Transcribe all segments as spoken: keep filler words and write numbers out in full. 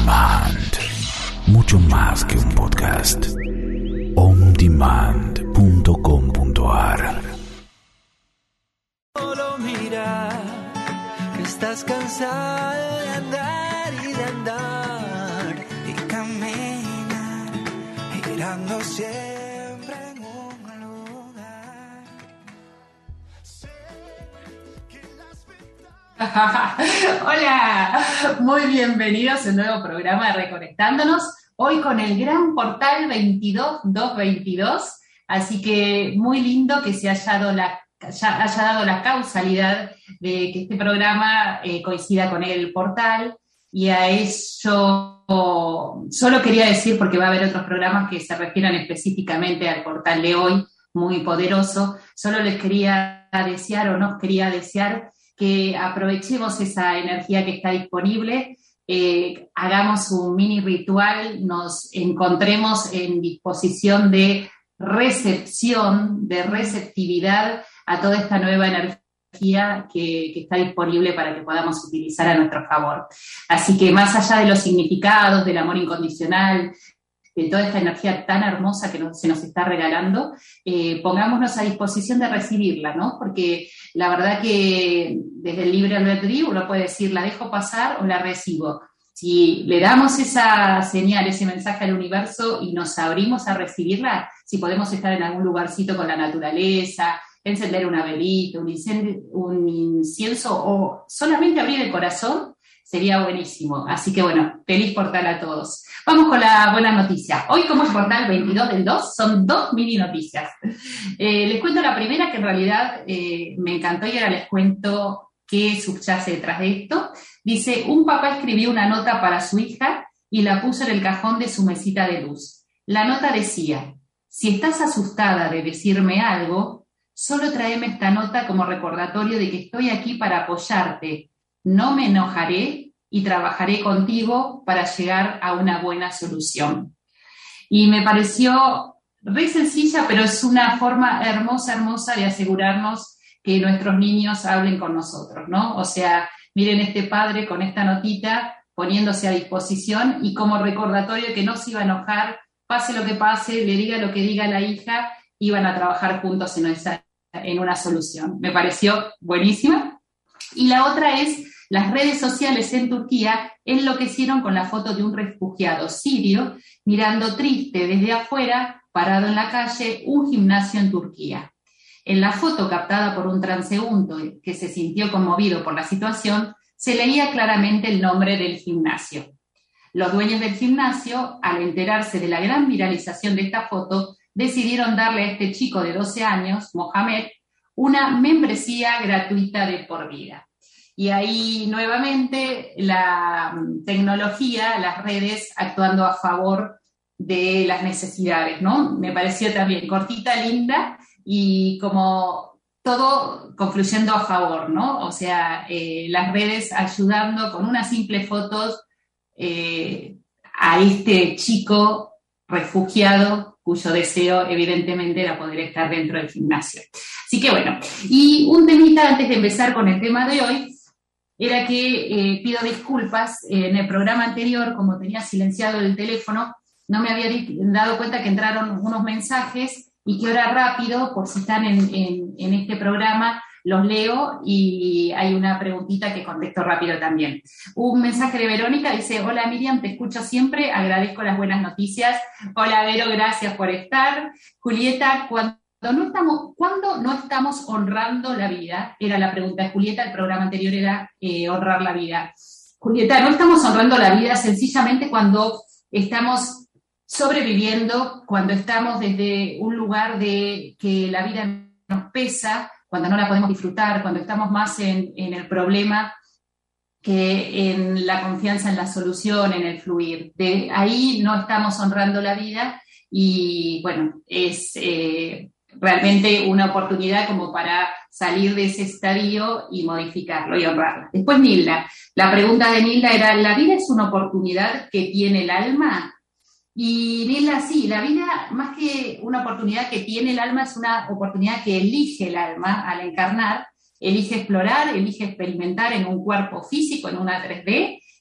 Demand. Mucho más que un podcast. on demand punto com punto a r. Solo mira que estás cansado de andar y de andar y caminar, girando siempre en un lugar. Hola, muy bienvenidos a un nuevo programa de Reconectándonos, hoy con el gran portal veintidós doscientos veintidós, así que muy lindo que se haya dado la, haya, haya dado la causalidad de que este programa eh, coincida con el portal, y a eso solo quería decir, porque va a haber otros programas que se refieran específicamente al portal de hoy, muy poderoso, solo les quería desear o nos quería desear que aprovechemos esa energía que está disponible, eh, hagamos un mini ritual, nos encontremos en disposición de recepción, de receptividad a toda esta nueva energía que, que está disponible para que podamos utilizar a nuestro favor. Así que más allá de los significados, del amor incondicional, de toda esta energía tan hermosa que nos, se nos está regalando, eh, pongámonos a disposición de recibirla, ¿no? Porque la verdad que desde el libre albedrío uno puede decir, la dejo pasar o la recibo. Si le damos esa señal, ese mensaje al universo y nos abrimos a recibirla, si podemos estar en algún lugarcito con la naturaleza, encender una velita, un, incendio, un incienso o solamente abrir el corazón, sería buenísimo. Así que bueno, feliz portal a todos. Vamos con la buena noticia. Hoy, como es portal veintidós del dos, son dos mini noticias. Eh, les cuento la primera, que en realidad eh, me encantó, y ahora les cuento qué subyace detrás de esto. Dice, un papá escribió una nota para su hija y la puso en el cajón de su mesita de luz. La nota decía, si estás asustada de decirme algo, solo tráeme esta nota como recordatorio de que estoy aquí para apoyarte. No me enojaré y trabajaré contigo para llegar a una buena solución. Y me pareció re sencilla, pero es una forma hermosa, hermosa de asegurarnos que nuestros niños hablen con nosotros, ¿no? O sea, miren este padre con esta notita poniéndose a disposición y como recordatorio de que no se iba a enojar, pase lo que pase, le diga lo que diga la hija, iban a trabajar juntos en, esa, en una solución. Me pareció buenísima. Y la otra es, las redes sociales en Turquía enloquecieron con la foto de un refugiado sirio mirando triste desde afuera, parado en la calle, un gimnasio en Turquía. En la foto, captada por un transeúnte que se sintió conmovido por la situación, se leía claramente el nombre del gimnasio. Los dueños del gimnasio, al enterarse de la gran viralización de esta foto, decidieron darle a este chico de doce años, Mohamed, una membresía gratuita de por vida. Y ahí nuevamente la tecnología, las redes actuando a favor de las necesidades, ¿no? Me pareció también cortita, linda y como todo confluyendo a favor, ¿no? O sea, eh, las redes ayudando con unas simples fotos eh, a este chico refugiado cuyo deseo evidentemente era poder estar dentro del gimnasio. Así que bueno, y un temita antes de empezar con el tema de hoy, era que eh, pido disculpas, eh, en el programa anterior, como tenía silenciado el teléfono, no me había dado cuenta que entraron unos mensajes y que ahora rápido, por si están en, en, en este programa, los leo y hay una preguntita que contesto rápido también. Un mensaje de Verónica, dice, hola Miriam, te escucho siempre, agradezco las buenas noticias. Hola Vero, gracias por estar. Julieta, cuando no estamos, ¿cuándo no estamos honrando la vida? Era la pregunta de Julieta, el programa anterior era eh, honrar la vida. Julieta, no estamos honrando la vida sencillamente cuando estamos sobreviviendo, cuando estamos desde un lugar de que la vida nos pesa, cuando no la podemos disfrutar, cuando estamos más en, en el problema que en la confianza en la solución, en el fluir. De ahí no estamos honrando la vida y, bueno, es eh, realmente una oportunidad como para salir de ese estadio y modificarlo y honrarlo. Después Nilda, la pregunta de Nilda era, ¿la vida es una oportunidad que tiene el alma? Y Nilda, sí, la vida, más que una oportunidad que tiene el alma, es una oportunidad que elige el alma al encarnar, elige explorar, elige experimentar en un cuerpo físico, en una tres D,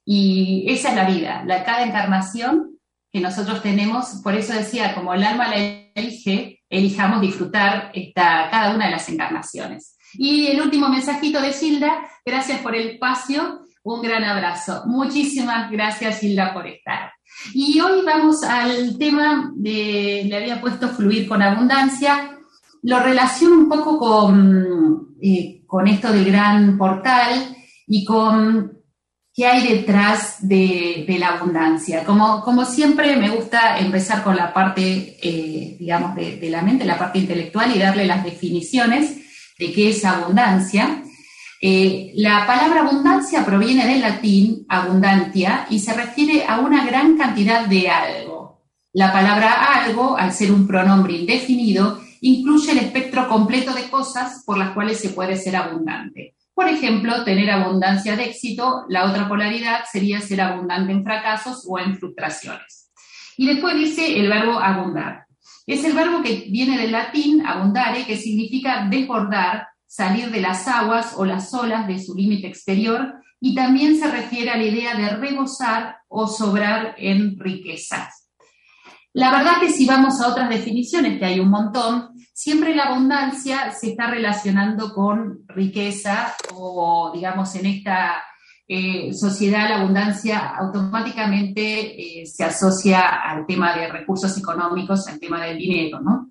Y esa es la vida, la, cada encarnación que nosotros tenemos, por eso decía, como el alma la elige, elijamos disfrutar esta, cada una de las encarnaciones. Y el último mensajito de Gilda, gracias por el espacio, un gran abrazo. Muchísimas gracias, Gilda, por estar. Y hoy vamos al tema de, le había puesto fluir con abundancia, lo relaciono un poco con, eh, con esto del gran portal y con qué hay detrás de, de la abundancia. Como, como siempre me gusta empezar con la parte, eh, digamos, de, de la mente, la parte intelectual y darle las definiciones de qué es abundancia. Eh, la palabra abundancia proviene del latín abundantia y se refiere a una gran cantidad de algo. La palabra algo, al ser un pronombre indefinido, incluye el espectro completo de cosas por las cuales se puede ser abundante. Por ejemplo, tener abundancia de éxito, la otra polaridad sería ser abundante en fracasos o en frustraciones. Y después dice el verbo abundar. Es el verbo que viene del latín abundare, que significa desbordar, salir de las aguas o las olas de su límite exterior, y también se refiere a la idea de rebosar o sobrar en riquezas. La verdad que si vamos a otras definiciones, que hay un montón, siempre la abundancia se está relacionando con riqueza o, digamos, en esta eh, sociedad la abundancia automáticamente eh, se asocia al tema de recursos económicos, al tema del dinero, ¿no?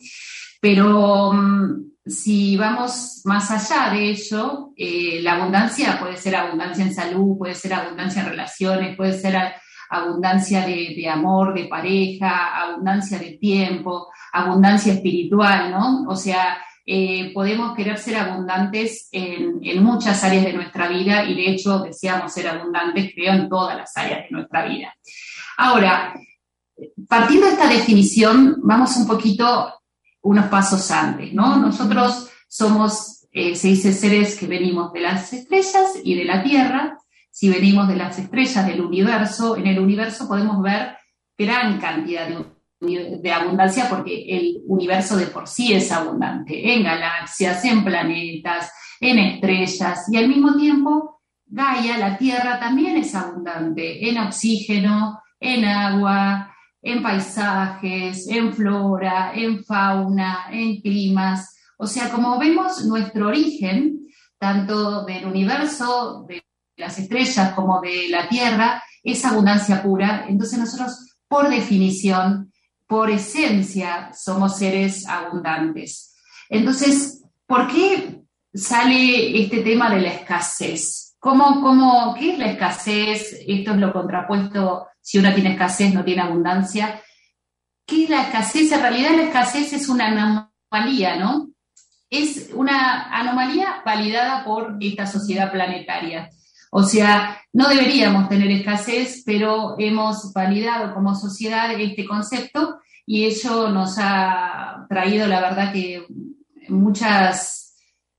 Pero um, si vamos más allá de ello, eh, la abundancia puede ser abundancia en salud, puede ser abundancia en relaciones, puede ser a, abundancia de, de amor, de pareja, abundancia de tiempo, abundancia espiritual, ¿no? O sea, eh, podemos querer ser abundantes en, en muchas áreas de nuestra vida y de hecho deseamos ser abundantes, creo, en todas las áreas de nuestra vida. Ahora, partiendo de esta definición, vamos un poquito unos pasos antes, ¿no? Nosotros somos, eh, se dice, seres que venimos de las estrellas y de la Tierra. Si venimos de las estrellas del universo, en el universo podemos ver gran cantidad de, de abundancia porque el universo de por sí es abundante, en galaxias, en planetas, en estrellas, y al mismo tiempo Gaia, la Tierra, también es abundante en oxígeno, en agua, en paisajes, en flora, en fauna, en climas. O sea, como vemos, nuestro origen, tanto del universo, de las estrellas como de la Tierra, es abundancia pura. Entonces nosotros, por definición, por esencia, somos seres abundantes. Entonces, ¿por qué sale este tema de la escasez? ¿Cómo, cómo, ¿Qué es la escasez? Esto es lo contrapuesto, si uno tiene escasez, no tiene abundancia. ¿Qué es la escasez? En realidad la escasez es una anomalía, ¿no? Es una anomalía validada por esta sociedad planetaria. O sea, no deberíamos tener escasez, pero hemos validado como sociedad este concepto y ello nos ha traído, la verdad, que muchas,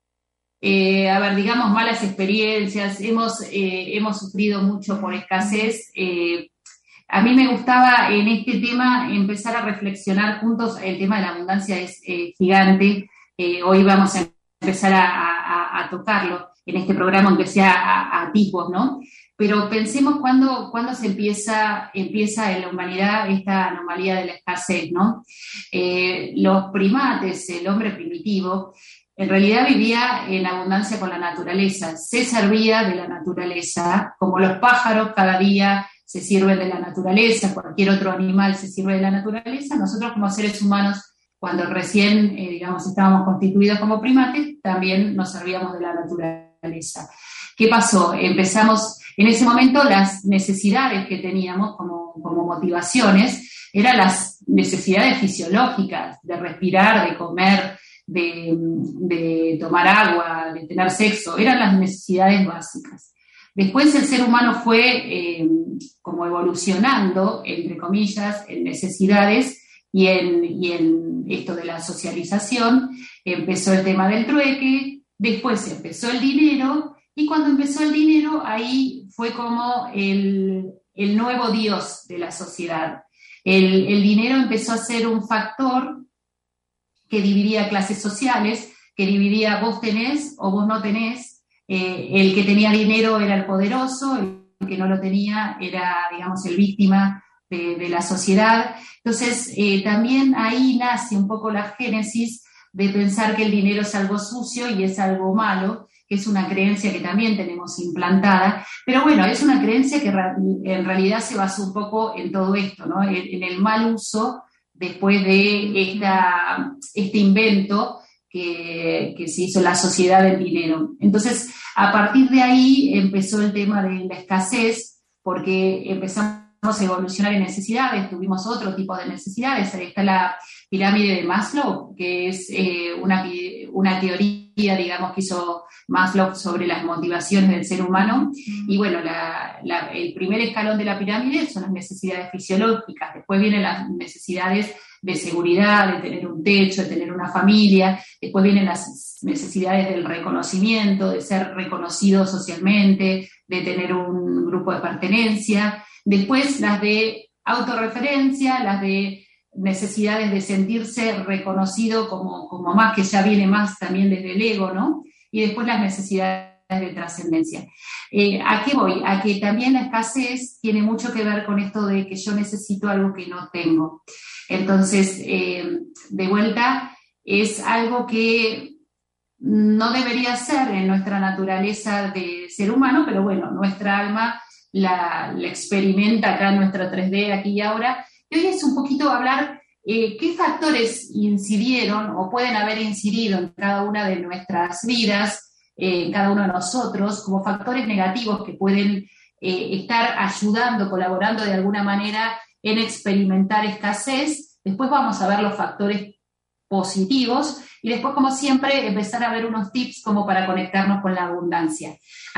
eh, a ver, digamos, malas experiencias. Hemos, eh, hemos sufrido mucho por escasez. Eh, a mí me gustaba en este tema empezar a reflexionar juntos. El tema de la abundancia es eh, gigante. Eh, hoy vamos a empezar a, a, a tocarlo en este programa, aunque sea a, a tipos, ¿no? Pero pensemos cuándo, cuándo se empieza, empieza en la humanidad esta anomalía de la escasez, ¿no? Eh, los primates, el hombre primitivo, en realidad vivía en abundancia con la naturaleza, se servía de la naturaleza, como los pájaros cada día se sirven de la naturaleza, cualquier otro animal se sirve de la naturaleza. Nosotros como seres humanos, cuando recién, eh, digamos, estábamos constituidos como primates, también nos servíamos de la naturaleza. ¿Qué pasó? Empezamos, en ese momento las necesidades que teníamos como, como motivaciones eran las necesidades fisiológicas, de respirar, de comer, de, de tomar agua, de tener sexo, eran las necesidades básicas. Después el ser humano fue eh, como evolucionando, entre comillas, en necesidades y en, y en esto de la socialización. Empezó el tema del trueque, después empezó el dinero, y cuando empezó el dinero, ahí fue como el, el nuevo dios de la sociedad. El, el dinero empezó a ser un factor que dividía clases sociales, que dividía vos tenés o vos no tenés. Eh, el que tenía dinero era el poderoso, el que no lo tenía era, digamos, el víctima de, de la sociedad. Entonces, eh, también ahí nace un poco la génesis de pensar que el dinero es algo sucio y es algo malo, que es una creencia que también tenemos implantada, pero bueno, es una creencia que en realidad se basa un poco en todo esto, ¿no? En, en el mal uso después de esta, este invento que, que se hizo la sociedad del dinero. Entonces, a partir de ahí empezó el tema de la escasez, porque empezamos a evolucionar en necesidades, tuvimos otro tipo de necesidades. Ahí está la pirámide de Maslow, que es eh, una, una teoría, digamos, que hizo Maslow sobre las motivaciones del ser humano. Y bueno, la, la, el primer escalón de la pirámide son las necesidades fisiológicas, después vienen las necesidades de seguridad, de tener un techo, de tener una familia, después vienen las necesidades del reconocimiento, de ser reconocido socialmente, de tener un grupo de pertenencia, después las de autorreferencia, las de necesidades de sentirse reconocido como, como más, que ya viene más también desde el ego, ¿no? Y después las necesidades de trascendencia. Eh, ¿A qué voy? A que también la escasez tiene mucho que ver con esto de que yo necesito algo que no tengo. Entonces, eh, de vuelta, es algo que no debería ser en nuestra naturaleza de ser humano, pero bueno, nuestra alma la, la experimenta acá en nuestra tres D, aquí y ahora. Y hoy es un poquito hablar eh, qué factores incidieron o pueden haber incidido en cada una de nuestras vidas, eh, en cada uno de nosotros, como factores negativos que pueden eh, estar ayudando, colaborando de alguna manera en experimentar escasez. Después vamos a ver los factores positivos y después, como siempre, empezar a ver unos tips como para conectarnos con la abundancia.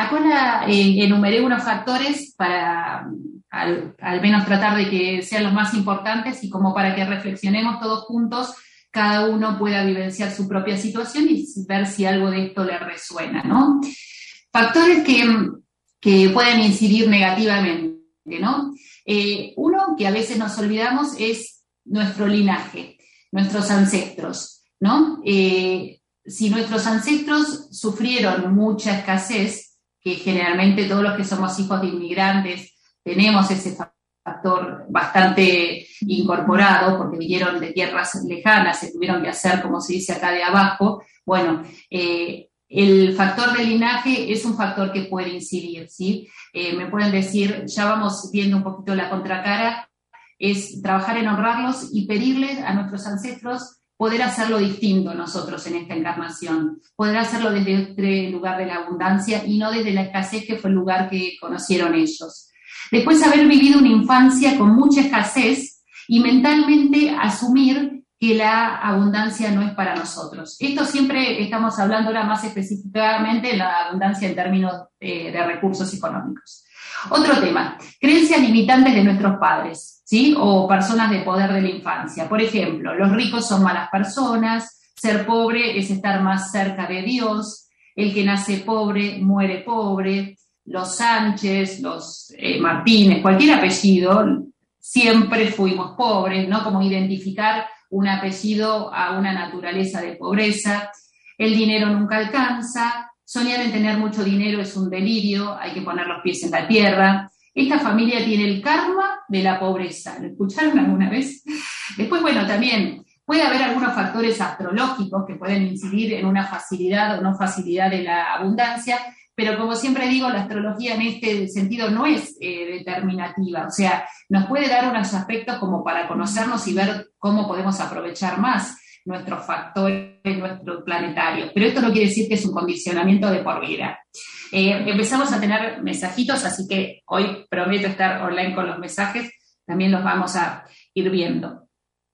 Acá eh, enumeré unos factores para al, al menos tratar de que sean los más importantes y como para que reflexionemos todos juntos, cada uno pueda vivenciar su propia situación y ver si algo de esto le resuena, ¿no? Factores que, que pueden incidir negativamente, ¿no? Eh, uno que a veces nos olvidamos es nuestro linaje, nuestros ancestros, ¿no? Eh, si nuestros ancestros sufrieron mucha escasez, que generalmente todos los que somos hijos de inmigrantes tenemos ese factor bastante incorporado, porque vinieron de tierras lejanas, se tuvieron que hacer, como se dice acá, de abajo, bueno, eh, el factor del linaje es un factor que puede incidir, ¿sí? Eh, me pueden decir, ya vamos viendo un poquito la contracara, es trabajar en honrarlos y pedirles a nuestros ancestros poder hacerlo distinto nosotros en esta encarnación, poder hacerlo desde este lugar de la abundancia y no desde la escasez que fue el lugar que conocieron ellos. Después de haber vivido una infancia con mucha escasez y mentalmente asumir que la abundancia no es para nosotros. Esto siempre estamos hablando ahora más específicamente de la abundancia en términos de, de recursos económicos. Otro tema, creencias limitantes de nuestros padres, ¿sí? O personas de poder de la infancia. Por ejemplo, los ricos son malas personas, ser pobre es estar más cerca de Dios, el que nace pobre muere pobre, los Sánchez, los eh, Martínez, cualquier apellido, siempre fuimos pobres, ¿no? Como identificar un apellido a una naturaleza de pobreza, el dinero nunca alcanza, soñar en tener mucho dinero es un delirio, hay que poner los pies en la tierra, esta familia tiene el karma de la pobreza, ¿lo escucharon alguna vez? Después, bueno, también puede haber algunos factores astrológicos que pueden incidir en una facilidad o no facilidad de la abundancia, pero como siempre digo, la astrología en este sentido no es eh, determinativa, o sea, nos puede dar unos aspectos como para conocernos y ver cómo podemos aprovechar más nuestros factores, nuestros planetarios, pero esto no quiere decir que es un condicionamiento de por vida. Eh, empezamos a tener mensajitos, así que hoy prometo estar online con los mensajes, también los vamos a ir viendo.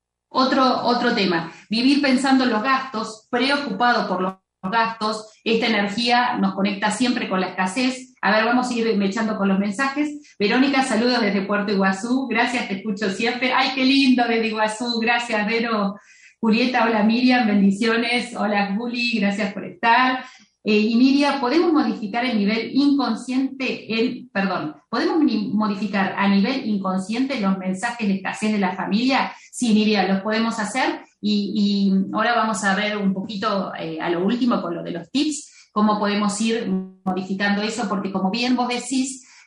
Otro, otro tema, vivir pensando en los gastos, preocupado por los gastos, esta energía nos conecta siempre con la escasez. A ver, vamos a ir echando con los mensajes. Verónica, saludos desde Puerto Iguazú, gracias, te escucho siempre. ¡Ay, qué lindo desde Iguazú! Gracias, Vero. Julieta, hola Miriam, bendiciones. Hola Juli, gracias por estar. Eh, y Miriam, ¿podemos modificar el nivel inconsciente, el, perdón, ¿podemos modificar a nivel inconsciente los mensajes de escasez de la familia? Sí, Miriam, los podemos hacer y, y ahora vamos a ver un poquito eh, a lo último con lo de los tips, cómo podemos ir modificando eso, porque como bien vos decís,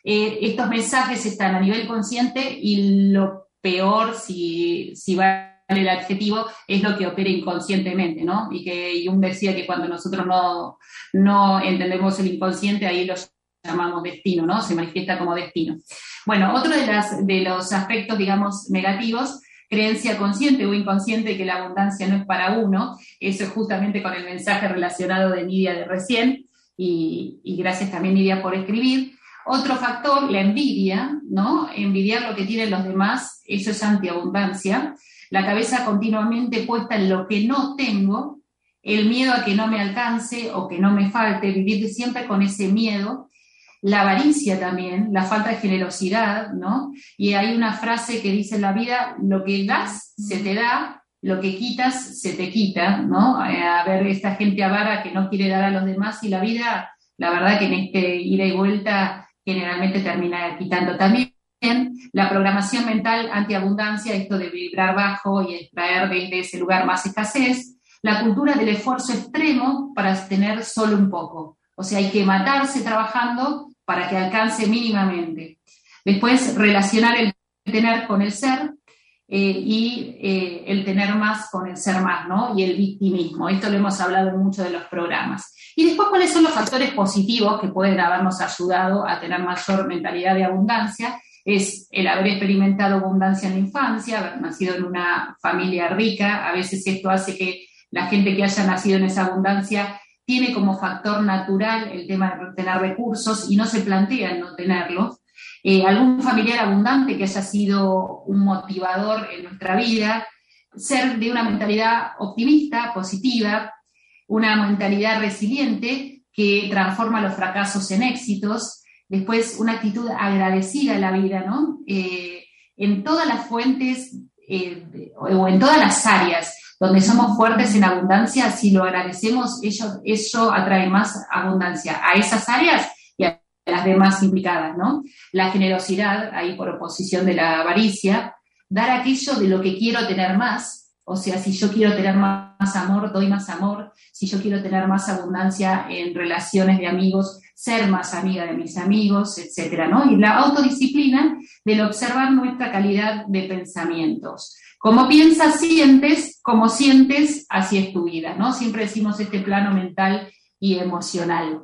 eh, estos mensajes están a nivel consciente y lo peor, si, si vale el adjetivo, es lo que opera inconscientemente, ¿no? Y que Jung decía que cuando nosotros no, no entendemos el inconsciente, ahí lo llamamos destino, ¿no? Se manifiesta como destino. Bueno, otro de, las, de los aspectos, digamos, negativos, creencia consciente o inconsciente que la abundancia no es para uno, eso es justamente con el mensaje relacionado de Nidia de recién, y, y gracias también Nidia por escribir. Otro factor, la envidia, ¿no? Envidiar lo que tienen los demás, eso es antiabundancia. La cabeza continuamente puesta en lo que no tengo, el miedo a que no me alcance o que no me falte, vivir siempre con ese miedo. La avaricia también, la falta de generosidad, ¿no? Y hay una frase que dice en la vida, lo que das se te da, lo que quitas se te quita, ¿no? Eh, a ver, esta gente avara que no quiere dar a los demás y la vida, la verdad que en este ida y vuelta generalmente termina quitando. También la programación mental antiabundancia, esto de vibrar bajo y extraer desde ese lugar más escasez. La cultura del esfuerzo extremo para tener solo un poco. O sea, hay que matarse trabajando para que alcance mínimamente. Después, relacionar el tener con el ser eh, y eh, el tener más con el ser más, ¿no? Y el victimismo. Esto lo hemos hablado en muchos de los programas. Y después, ¿cuáles son los factores positivos que pueden habernos ayudado a tener mayor mentalidad de abundancia? Es el haber experimentado abundancia en la infancia, haber nacido en una familia rica. A veces esto hace que la gente que haya nacido en esa abundancia tiene como factor natural el tema de tener recursos y no se plantea el no tenerlos. Eh, algún familiar abundante que haya sido un motivador en nuestra vida, ser de una mentalidad optimista, positiva, una mentalidad resiliente que transforma los fracasos en éxitos, después una actitud agradecida a la vida, ¿no? Eh, en todas las fuentes eh, o en todas las áreas donde somos fuertes en abundancia, si lo agradecemos, ello, eso atrae más abundancia a esas áreas y a las demás implicadas, ¿no? La generosidad, ahí por oposición de la avaricia, dar aquello de lo que quiero tener más, o sea, si yo quiero tener más amor, doy más amor, si yo quiero tener más abundancia en relaciones de amigos, ser más amiga de mis amigos, etcétera, ¿no? Y la autodisciplina del observar nuestra calidad de pensamientos. Como piensas, sientes, como sientes, así es tu vida, ¿no? Siempre decimos este plano mental y emocional.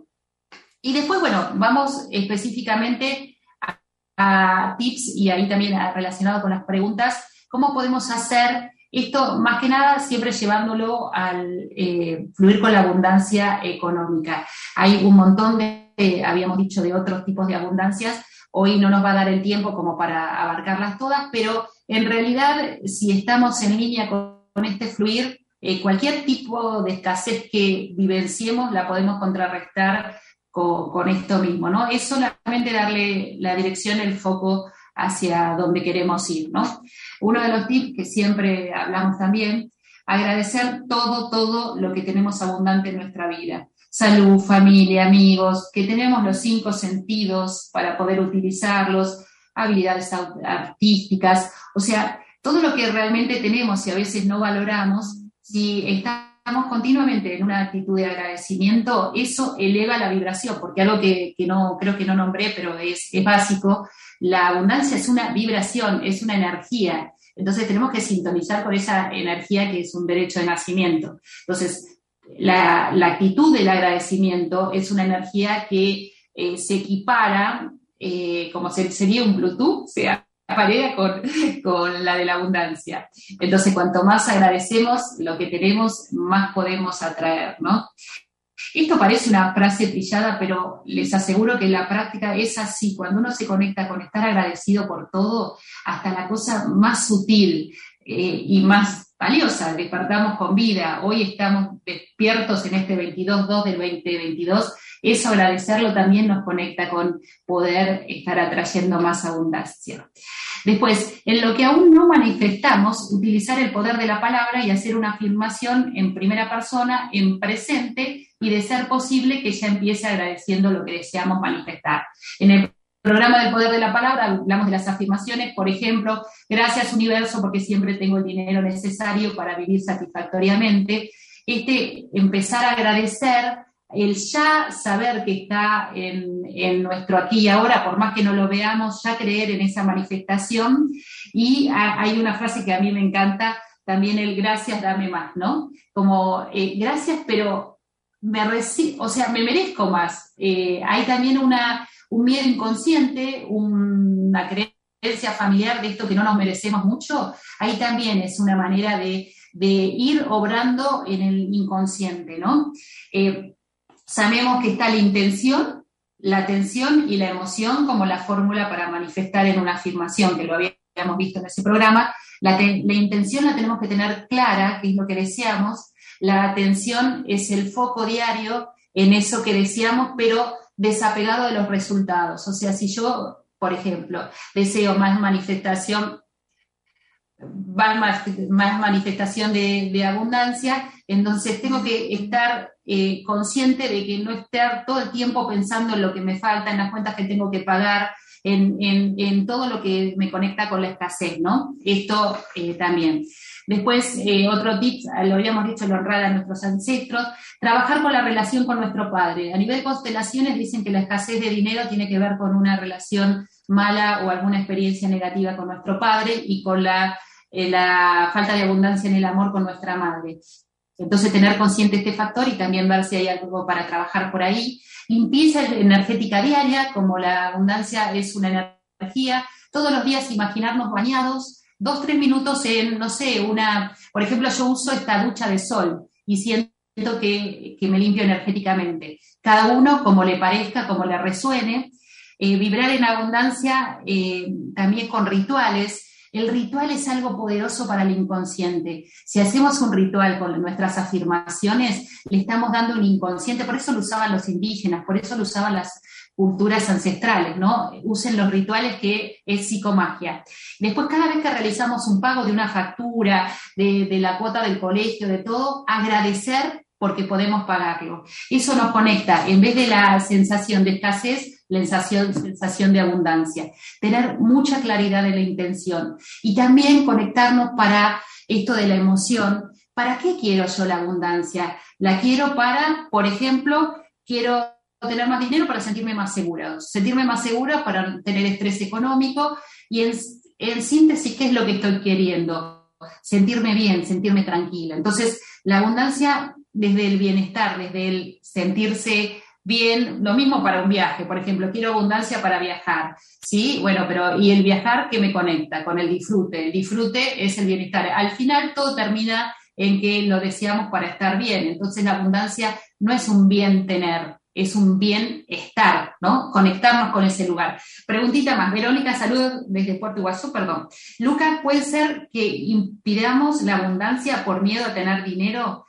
Y después, bueno, vamos específicamente a, a tips, y ahí también relacionado con las preguntas, ¿cómo podemos hacer esto? Más que nada, siempre llevándolo al eh, fluir con la abundancia económica. Hay un montón de, eh, habíamos dicho, de otros tipos de abundancias. Hoy no nos va a dar el tiempo como para abarcarlas todas, pero en realidad, si estamos en línea con, con este fluir, eh, cualquier tipo de escasez que vivenciemos la podemos contrarrestar con, con esto mismo, ¿no? Es solamente darle la dirección, el foco hacia donde queremos ir, ¿no? Uno de los tips que siempre hablamos también, agradecer todo, todo lo que tenemos abundante en nuestra vida. Salud, familia, amigos, que tenemos los cinco sentidos para poder utilizarlos, habilidades artísticas, o sea, todo lo que realmente tenemos y a veces no valoramos, si estamos continuamente en una actitud de agradecimiento, eso eleva la vibración, porque algo que, que no, creo que no nombré, pero es, es básico, la abundancia es una vibración, es una energía, entonces tenemos que sintonizar con esa energía que es un derecho de nacimiento. Entonces, La, la actitud del agradecimiento es una energía que eh, se equipara, eh, como se, sería un Bluetooth, se aparea con, con la de la abundancia. Entonces, cuanto más agradecemos lo que tenemos, más podemos atraer, ¿no? Esto parece una frase trillada, pero les aseguro que la práctica es así. Cuando uno se conecta con estar agradecido por todo, hasta la cosa más sutil eh, y más valiosa, despertamos con vida, hoy estamos despiertos en este veintidós dos del veinte veintidós, eso agradecerlo también nos conecta con poder estar atrayendo más abundancia. Después, en lo que aún no manifestamos, utilizar el poder de la palabra y hacer una afirmación en primera persona, en presente, y de ser posible que ya empiece agradeciendo lo que deseamos manifestar. En el programa del poder de la palabra hablamos de las afirmaciones, por ejemplo, gracias universo porque siempre tengo el dinero necesario para vivir satisfactoriamente. Este, empezar a agradecer el ya saber que está en, en nuestro aquí y ahora, por más que no lo veamos, ya creer en esa manifestación. Y a, hay una frase que a mí me encanta, también el gracias, dame más, ¿no? Como eh, gracias, pero me reci- o sea, me merezco más. Eh, hay también una, un miedo inconsciente, un, una creencia familiar de esto que no nos merecemos mucho. Ahí también es una manera de, de ir obrando en el inconsciente, ¿no? Eh, Sabemos que está la intención, la atención y la emoción como la fórmula para manifestar en una afirmación, que lo habíamos visto en ese programa. La, te- la intención la tenemos que tener clara, que es lo que deseamos. La atención es el foco diario en eso que deseamos, pero desapegado de los resultados. O sea, si yo, por ejemplo, deseo más manifestación, más, más manifestación de, de abundancia, entonces tengo que estar eh, consciente de que no estar todo el tiempo pensando en lo que me falta, en las cuentas que tengo que pagar, en, en, en todo lo que me conecta con la escasez, ¿no? Esto eh, también. Después, eh, otro tip, lo habíamos dicho, lo honrar a nuestros ancestros, trabajar con la relación con nuestro padre. A nivel de constelaciones dicen que la escasez de dinero tiene que ver con una relación mala o alguna experiencia negativa con nuestro padre y con la, eh, la falta de abundancia en el amor con nuestra madre. Entonces, tener consciente este factor y también ver si hay algo para trabajar por ahí. Limpieza energética diaria, como la abundancia es una energía. Todos los días imaginarnos bañados, dos, tres minutos en, no sé, una... Por ejemplo, yo uso esta ducha de sol y siento que, que me limpio energéticamente. Cada uno, como le parezca, como le resuene. Eh, vibrar en abundancia eh, también con rituales. El ritual es algo poderoso para el inconsciente. Si hacemos un ritual con nuestras afirmaciones, le estamos dando un inconsciente, por eso lo usaban los indígenas, por eso lo usaban las culturas ancestrales, ¿no? Usen los rituales, que es psicomagia. Después, cada vez que realizamos un pago de una factura, de, de la cuota del colegio, de todo, agradecer porque podemos pagarlo. Eso nos conecta, en vez de la sensación de escasez, la sensación, sensación de abundancia. Tener mucha claridad en la intención. Y también conectarnos para esto de la emoción. ¿Para qué quiero yo la abundancia? La quiero para, por ejemplo, quiero tener más dinero para sentirme más segura. Sentirme más segura para tener estrés económico. Y en, en síntesis, ¿qué es lo que estoy queriendo? Sentirme bien, sentirme tranquila. Entonces, la abundancia desde el bienestar, desde el sentirse bien, lo mismo para un viaje, por ejemplo, quiero abundancia para viajar, ¿sí? Bueno, pero ¿y el viajar qué me conecta? Con el disfrute. El disfrute es el bienestar. Al final todo termina en que lo deseamos para estar bien. Entonces la abundancia no es un bien tener, es un bien estar, ¿no? Conectarnos con ese lugar. Preguntita más. Verónica, saludos desde Puerto Iguazú, perdón. Lucas, ¿puede ser que impidamos la abundancia por miedo a tener dinero?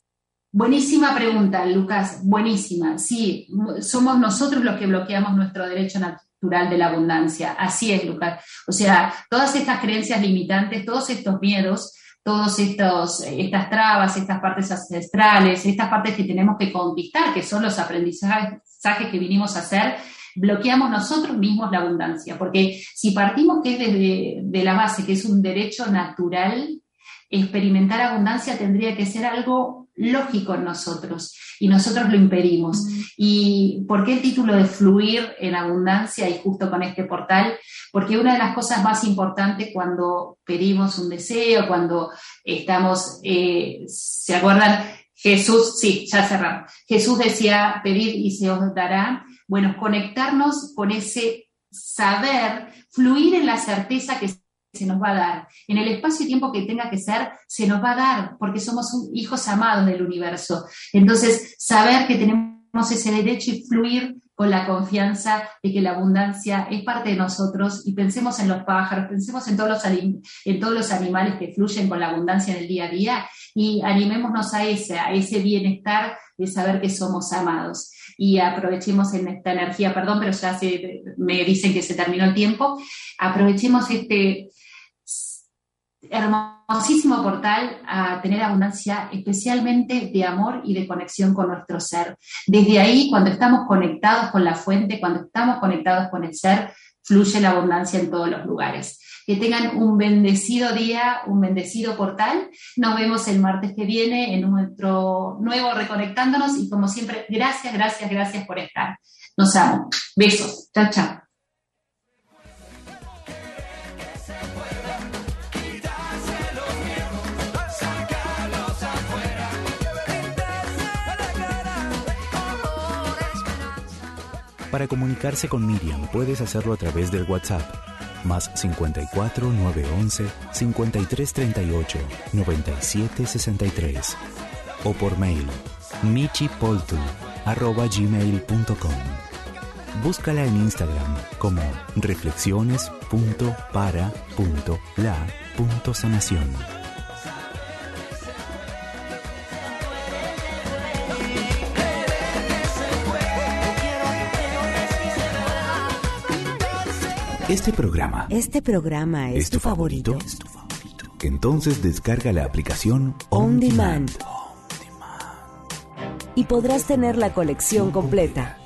Buenísima pregunta, Lucas, buenísima. Sí, somos nosotros los que bloqueamos nuestro derecho natural de la abundancia. Así es, Lucas. O sea, todas estas creencias limitantes, todos estos miedos, todas estas trabas, estas partes ancestrales, estas partes que tenemos que conquistar, que son los aprendizajes que vinimos a hacer, bloqueamos nosotros mismos la abundancia. Porque si partimos que es desde de la base, que es un derecho natural, experimentar abundancia tendría que ser algo lógico en nosotros, y nosotros lo impedimos. Mm. ¿Y por qué el título de Fluir en Abundancia? Y justo con este portal, porque una de las cosas más importantes cuando pedimos un deseo, cuando estamos, eh, ¿se acuerdan? Jesús, sí, ya cerramos. Jesús decía, pedid y se os dará. Bueno, conectarnos con ese saber, fluir en la certeza que se nos va a dar. En el espacio y tiempo que tenga que ser, se nos va a dar, porque somos hijos amados del universo. Entonces, saber que tenemos ese derecho y fluir con la confianza de que la abundancia es parte de nosotros, y pensemos en los pájaros, pensemos en todos los, en todos los animales que fluyen con la abundancia en el día a día, y animémonos a ese, a ese bienestar de saber que somos amados. Y aprovechemos en esta energía, perdón, pero ya se, me dicen que se terminó el tiempo, aprovechemos este hermosísimo portal a tener abundancia, especialmente de amor y de conexión con nuestro ser. Desde ahí, cuando estamos conectados con la fuente, cuando estamos conectados con el ser, fluye la abundancia en todos los lugares. Que tengan un bendecido día, un bendecido portal. Nos vemos el martes que viene en nuestro nuevo Reconectándonos y como siempre, gracias, gracias, gracias por estar. Nos amo. Besos. Chao, chao. Para comunicarse con Miriam puedes hacerlo a través del WhatsApp más cincuenta y cuatro, nueve once, cincuenta y tres treinta y ocho, noventa y siete sesenta y tres o por mail michipoltu arroba gmail punto com. Búscala en Instagram como reflexiones punto para punto la punto sanación. Este programa, este programa es, ¿es tu, tu favorito? favorito? ¿Es tu favorito? Entonces descarga la aplicación On, On Demand. On Demand y podrás tener la colección completa.